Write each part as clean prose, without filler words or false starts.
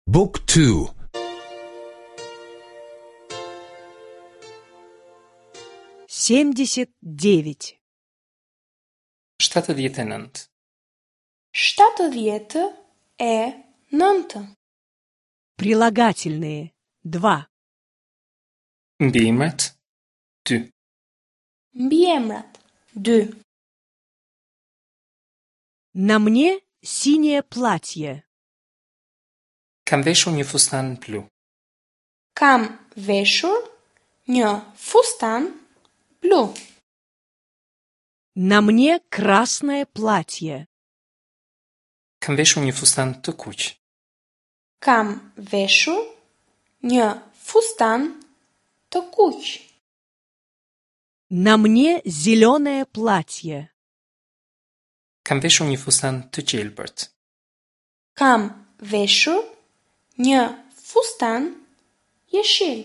Book 2. 79. 79. 79. Прилагательные. 2. Mbiemrat 2. Mbiemrat 2. На мне синее платье. Kam veshur një fustan blu. Kam veshur një fustan blu. На мне красное платье. Kam veshur një fustan të kuq. Kam veshur një fustan të kuq. На мне зеленое платье. Kam veshur një fustan të gjelbërt. Kam veshur një fustan jeshil.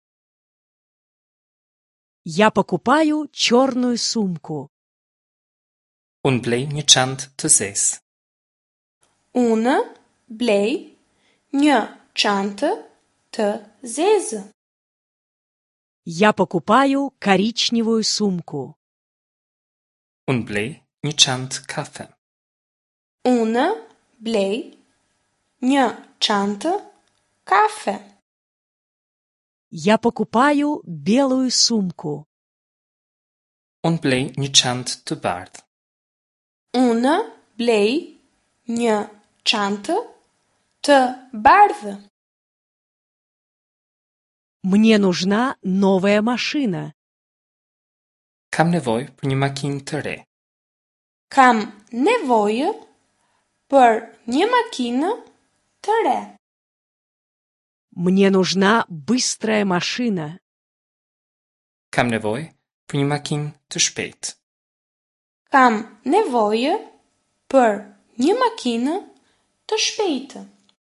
Я покупаю черную сумку. Unë blej një çantë të zezë. Unë blej një çantë të zezë. Я покупаю коричневую сумку. Unë blej një çantë kafe. Unë blej një çantë kafe. Я покупаю белую сумку. Unë blej një çantë të bardhë. Unë blej një çantë të bardhë. Мне нужна новая машина. Kam nevojë për një makinë të re. Kam nevojë për një makinë të re. Мне нужна быстрая машина. Kam nevojë për një makinë të shpejtë. Kam nevojë për një makinë të shpejtë.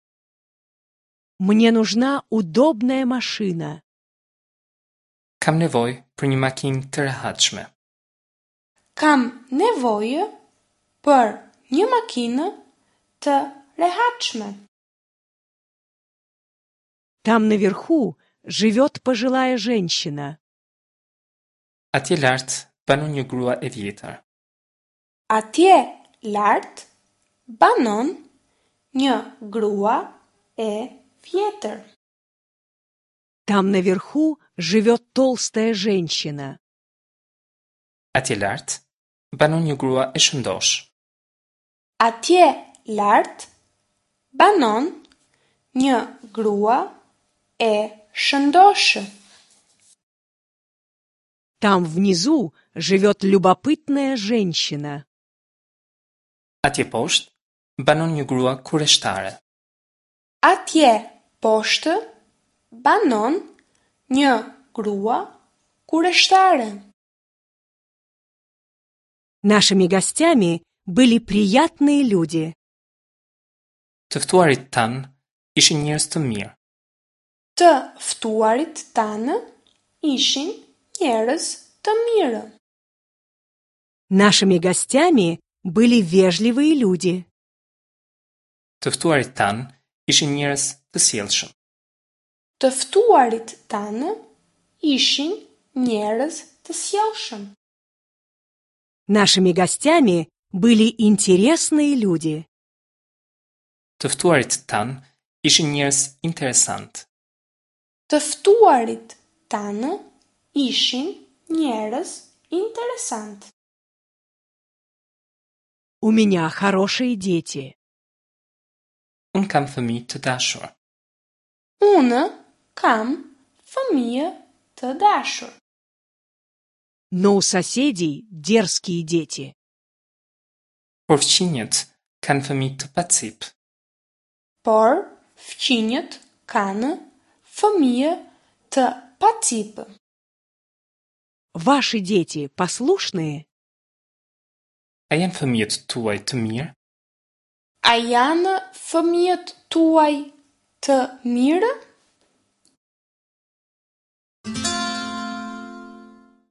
Мне нужна удобная машина. Kam nevojë për një makinë të rehatshme. Kam nevojë për një makinë të rehatshme. Там наверху живет пожилая женщина. Atje lart banon një grua e vjetër. Atje lart banon një grua e vjetër. Там наверху живет толстая женщина. Atje lart banon një grua e shëndosh. Atje lart banon një grua e shëndoshë. Там внизу живет любопытная женщина. Atje poshtë banon një grua kurioztare. Atje poshtë banon një grua kurioztare. Нашими гостями были приятные люди. Të ftuarit tanë ishin njerëz të mirë. Të ftuarit tanë ishin njerëz të mirë. Нашими гостями были вежливые люди. Të ftuarit tanë ishin njerëz të sjellshëm. Të ftuarit tanë ishin njerëz të sjellshëm. Нашими гостями были интересные люди. Të ftuarit tanë ishin njerëz interesantë. Të ftuarit tanë ishin njerëz interesantë. У меня хорошие дети. Unë kam fëmijë të dashur. Unë kam fëmijë të dashur. Но у соседей дерзкие дети. Por fqinjët kanë fëmijë të pacip. Por fqinjët kanë fëmijë të pacipë. Ваши дети послушные? A janë fëmijët tuaj të mirë? A janë fëmijët tuaj të mirë?